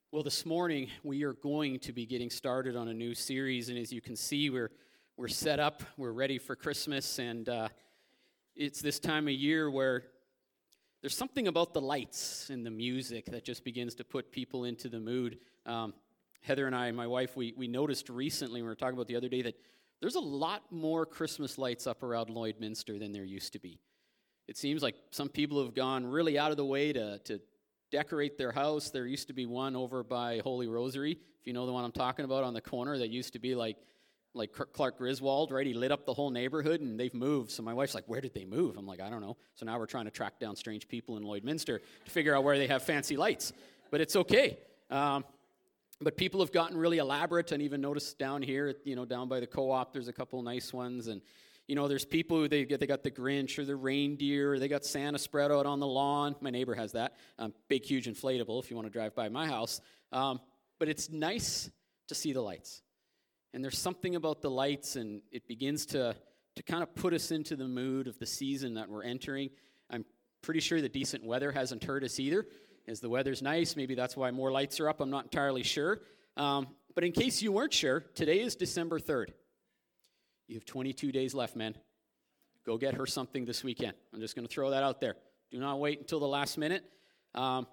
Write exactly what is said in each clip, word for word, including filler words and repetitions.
Well, this morning we are going to be getting started on a new series, and as you can see, we're we're set up, we're ready for Christmas, and uh, it's this time of year where there's something about the lights and the music that just begins to put people into the mood. Um, Heather and I, my wife, we we noticed recently, we were talking about the other day, that there's a lot more Christmas lights up around Lloydminster than there used to be. It seems like some people have gone really out of the way to to decorate their house. There used to be one over by Holy Rosary, if you know the one I'm talking about, on the corner that used to be like like Clark Griswold, right? He lit up the whole neighborhood, and they've moved. So my wife's like, where did they move? I'm like, I don't know. So now we're trying to track down strange people in Lloydminster to figure out where they have fancy lights. But it's okay. Um, but people have gotten really elaborate, and even noticed down here, you know, down by the co-op, there's a couple nice ones. And you know, there's people who they get, they got the Grinch or the reindeer, or they got Santa spread out on the lawn. My neighbor has that. Um, big, huge inflatable if you want to drive by my house. Um, but it's nice to see the lights. And there's something about the lights, and it begins to, to kind of put us into the mood of the season that we're entering. I'm pretty sure the decent weather hasn't hurt us either. As the weather's nice, maybe that's why more lights are up. I'm not entirely sure. Um, but in case you weren't sure, today is December third. You have twenty-two days left, man. Go get her something this weekend. I'm just going to throw that out there. Do not wait until the last minute. Um,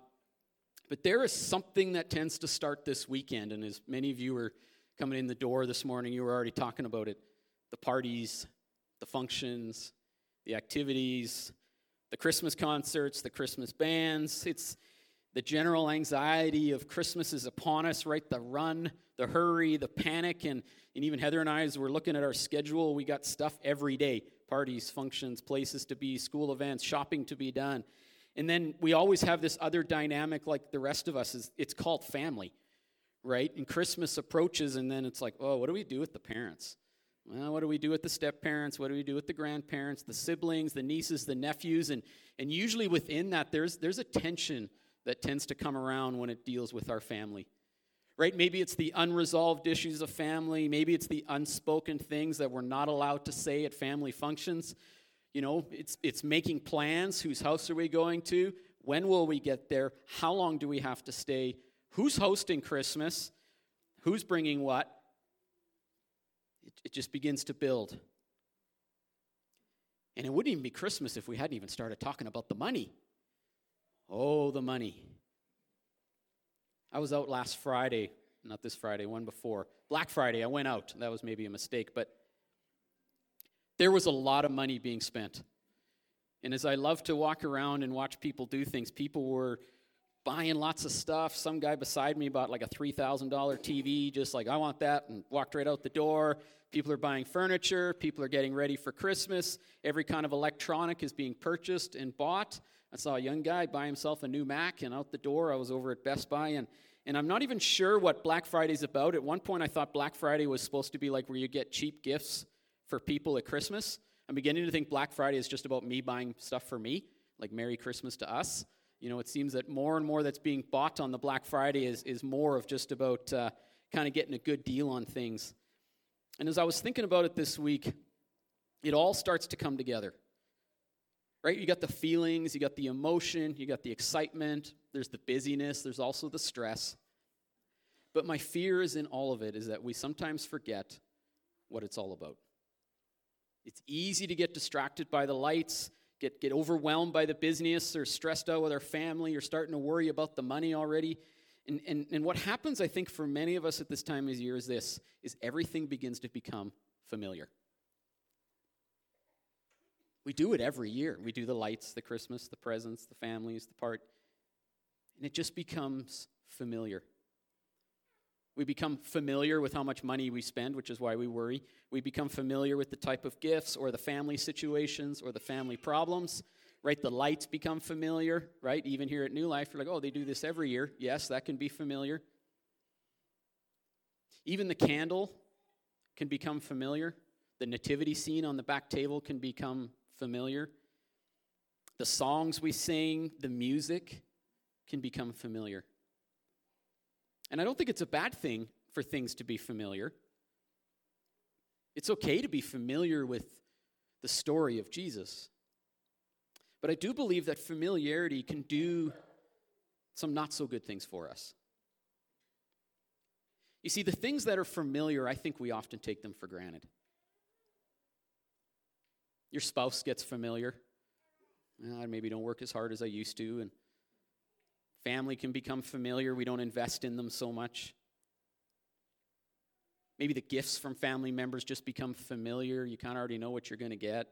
but there is something that tends to start this weekend, and as many of you were coming in the door this morning, you were already talking about it. The parties, the functions, the activities, the Christmas concerts, the Christmas bands. It's the general anxiety of Christmas is upon us, right? The run, the hurry, the panic, and, and even Heather and I, as we're looking at our schedule, we got stuff every day. Parties, functions, places to be, school events, shopping to be done. And then we always have this other dynamic like the rest of us. Is it's called family, right? And Christmas approaches, and then it's like, oh, what do we do with the parents? Well, what do we do with the step-parents? What do we do with the grandparents, the siblings, the nieces, the nephews? And, and usually within that, there's there's a tension that tends to come around when it deals with our family, right? Maybe it's the unresolved issues of family. Maybe it's the unspoken things that we're not allowed to say at family functions. You know, it's it's making plans. Whose house are we going to? When will we get there? How long do we have to stay? Who's hosting Christmas? Who's bringing what? It, it just begins to build. And it wouldn't even be Christmas if we hadn't even started talking about the money. Oh, the money. I was out last Friday, not this Friday, one before. Black Friday, I went out. That was maybe a mistake, but there was a lot of money being spent. And as I love to walk around and watch people do things, people were buying lots of stuff. Some guy beside me bought like a three thousand dollars T V, just like, I want that, and walked right out the door. People are buying furniture. People are getting ready for Christmas. Every kind of electronic is being purchased and bought. I saw a young guy buy himself a new Mac, and out the door, I was over at Best Buy, and, and I'm not even sure what Black Friday's about. At one point, I thought Black Friday was supposed to be like where you get cheap gifts for people at Christmas. I'm beginning to think Black Friday is just about me buying stuff for me, like Merry Christmas to us. You know, it seems that more and more that's being bought on the Black Friday is, is more of just about uh, kind of getting a good deal on things. And as I was thinking about it this week, it all starts to come together. Right? You got the feelings, you got the emotion, you got the excitement, there's the busyness, there's also the stress. But my fear is in all of it is that we sometimes forget what it's all about. It's easy to get distracted by the lights, get, get overwhelmed by the business, or stressed out with our family, or starting to worry about the money already. And, and, and what happens, I think, for many of us at this time of year is this, is everything begins to become familiar. We do it every year. We do the lights, the Christmas, the presents, the families, the part. And it just becomes familiar. We become familiar with how much money we spend, which is why we worry. We become familiar with the type of gifts or the family situations or the family problems, right? The lights become familiar, right? Even here at New Life, you're like, oh, they do this every year. Yes, that can be familiar. Even the candle can become familiar. The nativity scene on the back table can become familiar. The songs we sing, the music can become familiar. And I don't think it's a bad thing for things to be familiar. It's okay to be familiar with the story of Jesus. But I do believe that familiarity can do some not so good things for us. You see, the things that are familiar, I think we often take them for granted. Your spouse gets familiar. Well, I maybe don't work as hard as I used to, and family can become familiar. We don't invest in them so much. Maybe the gifts from family members just become familiar. You kind of already know what you're going to get.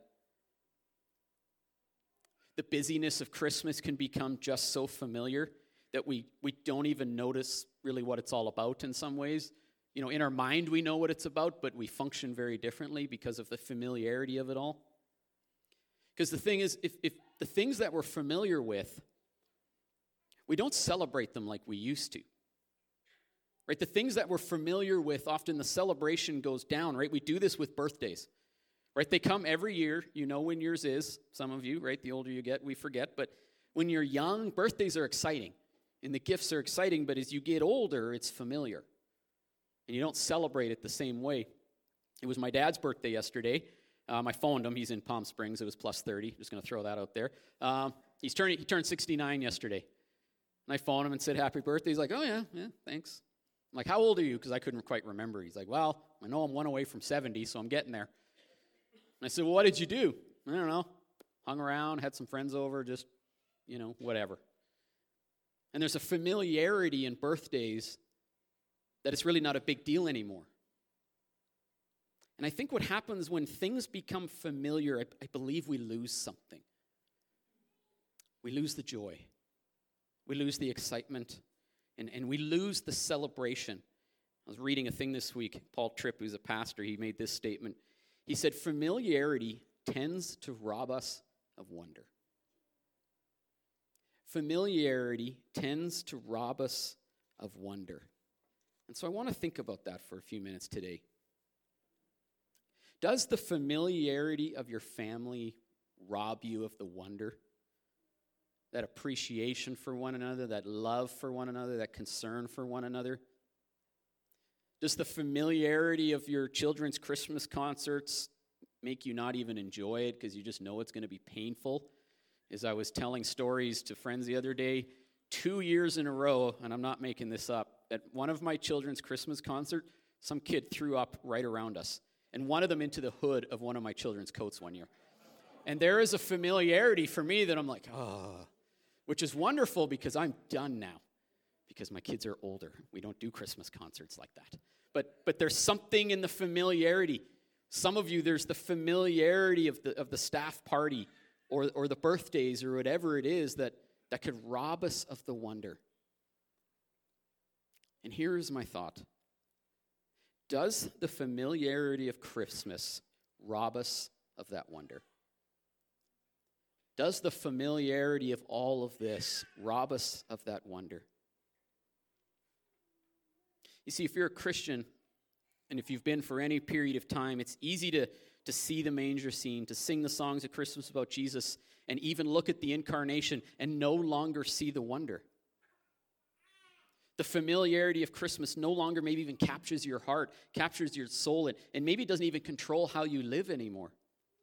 The busyness of Christmas can become just so familiar that we, we don't even notice really what it's all about in some ways. You know, in our mind we know what it's about, but we function very differently because of the familiarity of it all. Because the thing is, if, if the things that we're familiar with, we don't celebrate them like we used to. Right? The things that we're familiar with, often the celebration goes down, right? We do this with birthdays. Right? They come every year. You know when yours is. Some of you, right? The older you get, we forget. But when you're young, birthdays are exciting. And the gifts are exciting, but as you get older, it's familiar. And you don't celebrate it the same way. It was my dad's birthday yesterday. Um, I phoned him. He's in Palm Springs. It was plus thirty. Just going to throw that out there. Um, he's turning, he turned sixty-nine yesterday. And I phoned him and said, happy birthday. He's like, oh, yeah, yeah, thanks. I'm like, how old are you? Because I couldn't quite remember. He's like, well, I know I'm one away from seventy, so I'm getting there. And I said, well, what did you do? I don't know. Hung around, had some friends over, just, you know, whatever. And there's a familiarity in birthdays that it's really not a big deal anymore. And I think what happens when things become familiar, I, I believe we lose something. We lose the joy. We lose the excitement. And, and we lose the celebration. I was reading a thing this week. Paul Tripp, who's a pastor, he made this statement. He said, familiarity tends to rob us of wonder. Familiarity tends to rob us of wonder. And so I want to think about that for a few minutes today. Does the familiarity of your family rob you of the wonder? That appreciation for one another, that love for one another, that concern for one another? Does the familiarity of your children's Christmas concerts make you not even enjoy it because you just know it's going to be painful? As I was telling stories to friends the other day, two years in a row, and I'm not making this up, at one of my children's Christmas concert, some kid threw up right around us, and one of them into the hood of one of my children's coats one year. And there is a familiarity for me that I'm like, oh, which is wonderful because I'm done now, because my kids are older. We don't do Christmas concerts like that. But but there's something in the familiarity. Some of you, there's the familiarity of the of the staff party or, or the birthdays or whatever it is that, that could rob us of the wonder. And here's my thought. Does the familiarity of Christmas rob us of that wonder? Does the familiarity of all of this rob us of that wonder? You see, if you're a Christian, and if you've been for any period of time, it's easy to, to see the manger scene, to sing the songs of Christmas about Jesus, and even look at the incarnation and no longer see the wonder. The familiarity of Christmas no longer maybe even captures your heart, captures your soul, and, and maybe doesn't even control how you live anymore.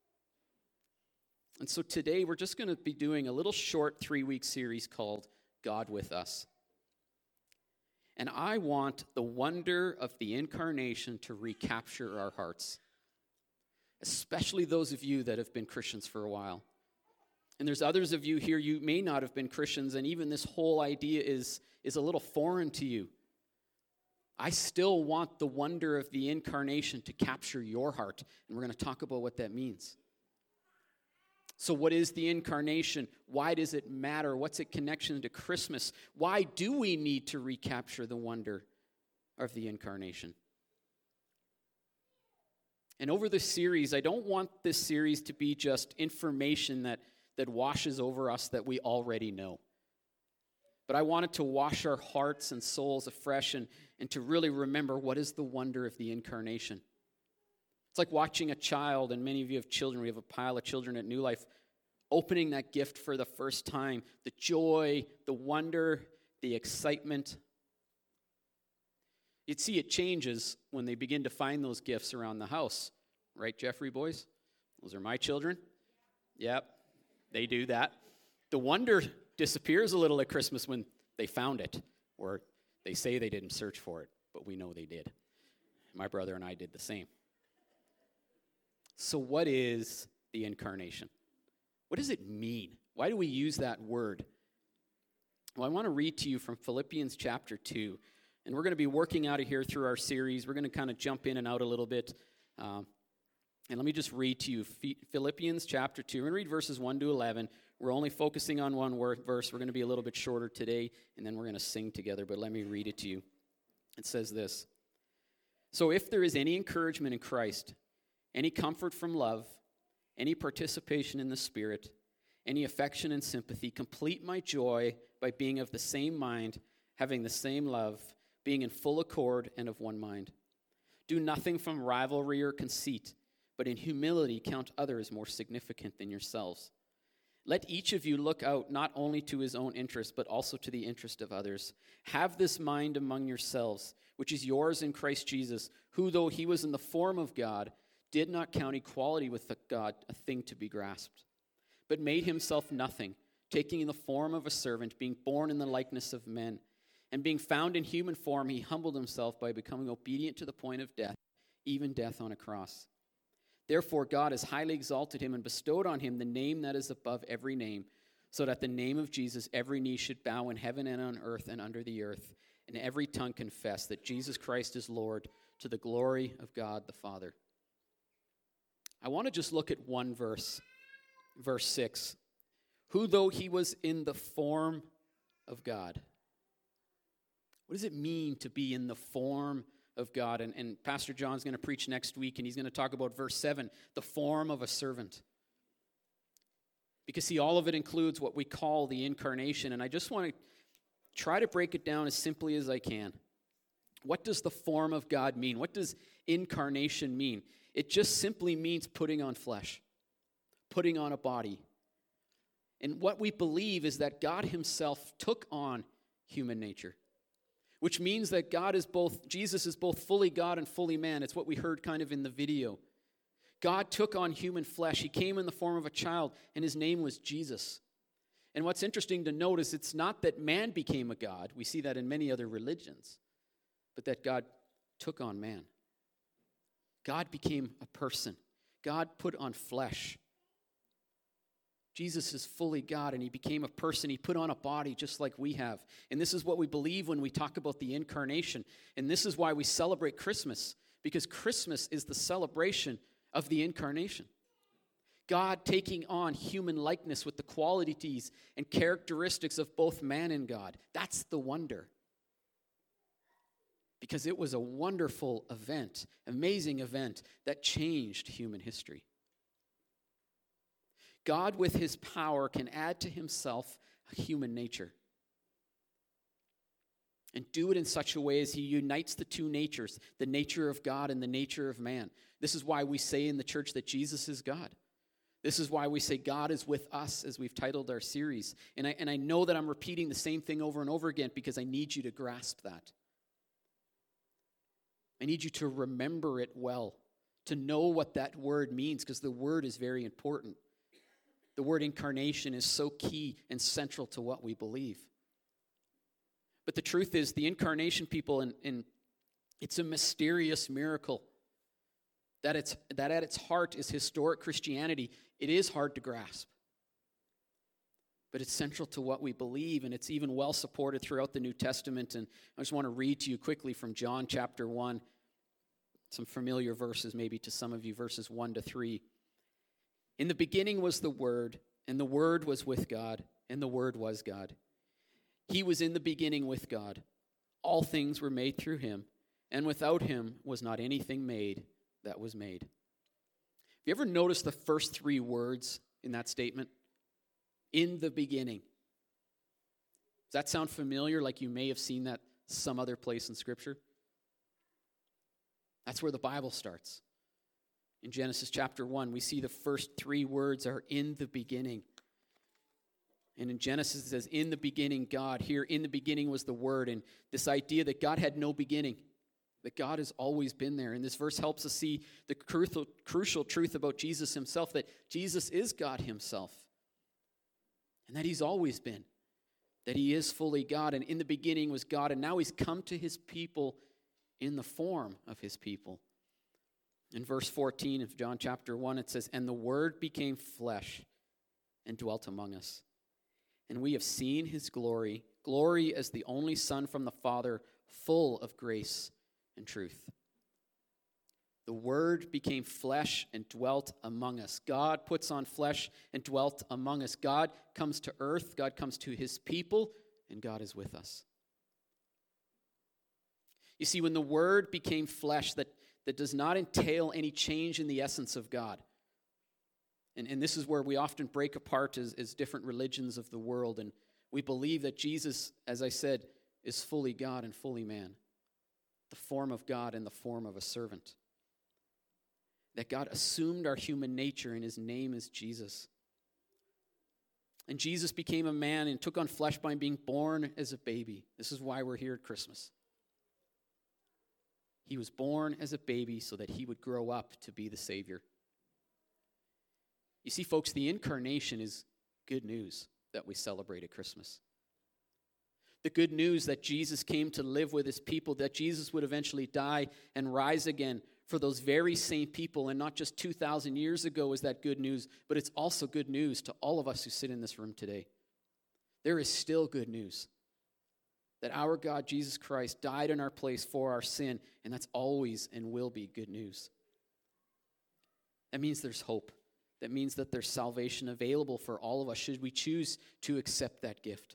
And so today we're just going to be doing a little short three-week series called God with Us. And I want the wonder of the incarnation to recapture our hearts, especially those of you that have been Christians for a while. And there's others of you here, you may not have been Christians, and even this whole idea is, is a little foreign to you. I still want the wonder of the incarnation to capture your heart, and we're going to talk about what that means. So what is the incarnation? Why does it matter? What's its connection to Christmas? Why do we need to recapture the wonder of the incarnation? And over this series, I don't want this series to be just information that, that washes over us that we already know. But I want it to wash our hearts and souls afresh and, and to really remember what is the wonder of the incarnation. It's like watching a child, and many of you have children. We have a pile of children at New Life, opening that gift for the first time. The joy, the wonder, the excitement. You'd see it changes when they begin to find those gifts around the house. Right, Jeffrey boys? Those are my children. Yep, they do that. The wonder disappears a little at Christmas when they found it, or they say they didn't search for it. but we know they did. My brother and I did the same. So what is the incarnation? What does it mean? Why do we use that word? Well, I want to read to you from Philippians chapter two. And we're going to be working out of here through our series. We're going to kind of jump in and out a little bit. Um, and let me just read to you Philippians chapter two. We're going to read verses one to eleven. We're only focusing on one word, verse. We're going to be a little bit shorter today, and then we're going to sing together. But let me read it to you. It says this. So if there is any encouragement in Christ, any comfort from love, any participation in the Spirit, any affection and sympathy, complete my joy by being of the same mind, having the same love, being in full accord and of one mind. Do nothing from rivalry or conceit, but in humility count others more significant than yourselves. Let each of you look out not only to his own interest, but also to the interest of others. Have this mind among yourselves, which is yours in Christ Jesus, who, though he was in the form of God, did not count equality with God a thing to be grasped, but made himself nothing, taking the form of a servant, being born in the likeness of men. And being found in human form, he humbled himself by becoming obedient to the point of death, even death on a cross. Therefore, God has highly exalted him and bestowed on him the name that is above every name, so that the name of Jesus every knee should bow in heaven and on earth and under the earth, and every tongue confess that Jesus Christ is Lord, to the glory of God the Father. I want to just look at one verse, verse six. Who, though he was in the form of God. What does it mean to be in the form of God? And, and Pastor John's going to preach next week, and he's going to talk about verse seven, the form of a servant. Because, see, all of it includes what we call the incarnation, and I just want to try to break it down as simply as I can. What does the form of God mean? What does incarnation mean? It just simply means putting on flesh, putting on a body. And what we believe is that God himself took on human nature, which means that God is both, Jesus is both fully God and fully man. It's what we heard kind of in the video. God took on human flesh. He came in the form of a child, and his name was Jesus. And what's interesting to note is it's not that man became a God. We see that in many other religions, but that God took on man. God became a person. God put on flesh. Jesus is fully God, and he became a person. He put on a body just like we have. And this is what we believe when we talk about the incarnation. And this is why we celebrate Christmas, because Christmas is the celebration of the incarnation. God taking on human likeness with the qualities and characteristics of both man and God. That's the wonder. Because it was a wonderful event, amazing event that changed human history. God, with his power, can add to himself a human nature and do it in such a way as he unites the two natures, the nature of God and the nature of man. This is why we say in the church that Jesus is God. This is why we say God is with us, as we've titled our series. And I, and I know that I'm repeating the same thing over and over again because I need you to grasp that. I need you to remember it well, to know what that word means, because the word is very important. The word incarnation is so key and central to what we believe. But the truth is, the incarnation, people, and, and it's a mysterious miracle. That, it's, that at its heart is historic Christianity. It is hard to grasp. But it's central to what we believe, and it's even well supported throughout the New Testament. And I just want to read to you quickly from John chapter one, some familiar verses maybe to some of you, verses one to three. In the beginning was the Word, and the Word was with God, and the Word was God. He was in the beginning with God. All things were made through him, and without him was not anything made that was made. Have you ever noticed the first three words in that statement? In the beginning. Does that sound familiar, like you may have seen that some other place in Scripture? That's where the Bible starts. In Genesis chapter one, we see the first three words are in the beginning. And in Genesis it says, in the beginning, God. Here, in the beginning was the Word. And this idea that God had no beginning, that God has always been there. And this verse helps us see the crucial, crucial truth about Jesus himself, that Jesus is God himself. And that he's always been. That he is fully God. And in the beginning was God. And now he's come to his people in the form of his people. In verse fourteen of John chapter one, it says, "And the Word became flesh and dwelt among us. And we have seen his glory, glory as the only Son from the Father, full of grace and truth." The Word became flesh and dwelt among us. God puts on flesh and dwelt among us. God comes to earth, God comes to his people, and God is with us. You see, when the Word became flesh, that, that does not entail any change in the essence of God. And, and this is where we often break apart as, as different religions of the world. And we believe that Jesus, as I said, is fully God and fully man. The form of God in the form of a servant. That God assumed our human nature, and his name is Jesus. And Jesus became a man and took on flesh by being born as a baby. This is why we're here at Christmas. He was born as a baby so that he would grow up to be the Savior. You see, folks, the incarnation is good news that we celebrate at Christmas. The good news that Jesus came to live with his people, that Jesus would eventually die and rise again for those very same people, and not just two thousand years ago is that good news, but it's also good news to all of us who sit in this room today. There is still good news that our God, Jesus Christ, died in our place for our sin, and that's always and will be good news. That means there's hope. That means that there's salvation available for all of us should we choose to accept that gift.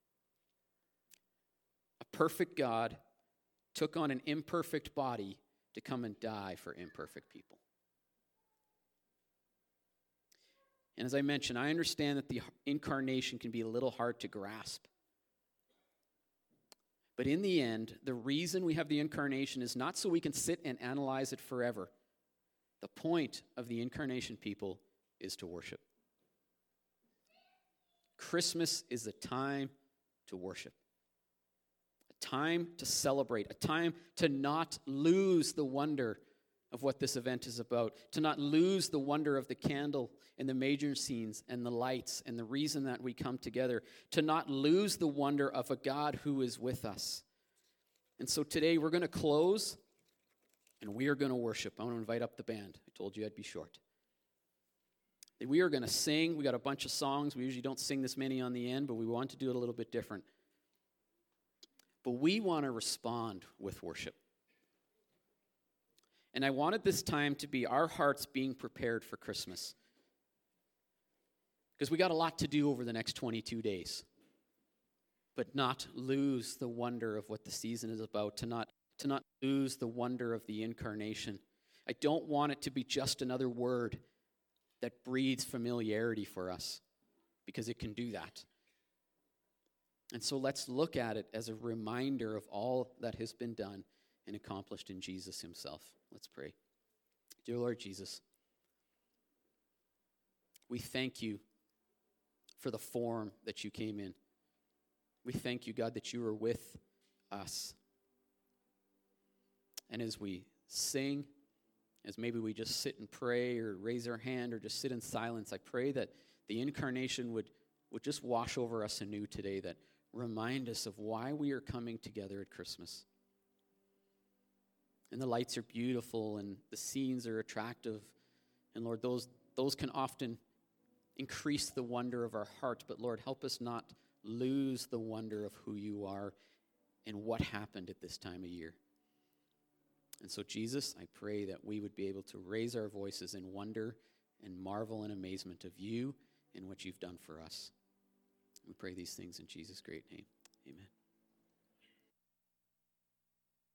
A perfect God took on an imperfect body to come and die for imperfect people. And as I mentioned, I understand that the incarnation can be a little hard to grasp. But in the end, the reason we have the incarnation is not so we can sit and analyze it forever. The point of the incarnation, people, is to worship. Christmas is a time to worship. A time to celebrate. A time to not lose the wonder of what this event is about. To not lose the wonder of the candle and the major scenes and the lights and the reason that we come together. To not lose the wonder of a God who is with us. And so today we're going to close and we are going to worship. I want to invite up the band. I told you I'd be short. We are going to sing. We got a bunch of songs. We usually don't sing this many on the end, but we want to do it a little bit different. But we want to respond with worship. And I wanted this time to be our hearts being prepared for Christmas. Because we got a lot to do over the next twenty-two days. But not lose the wonder of what the season is about, to not, to not lose the wonder of the incarnation. I don't want it to be just another word that breeds familiarity for us, because it can do that. And so let's look at it as a reminder of all that has been done and accomplished in Jesus himself. Let's pray. Dear Lord Jesus, we thank you for the form that you came in. We thank you, God, that you are with us. And as we sing, as maybe we just sit and pray or raise our hand or just sit in silence, I pray that the incarnation would, would just wash over us anew today, that remind us of why we are coming together at Christmas. And the lights are beautiful and the scenes are attractive. And Lord, those, those can often increase the wonder of our heart. But Lord, help us not lose the wonder of who you are and what happened at this time of year. And so, Jesus, I pray that we would be able to raise our voices in wonder and marvel and amazement of you and what you've done for us. We pray these things in Jesus' great name. Amen.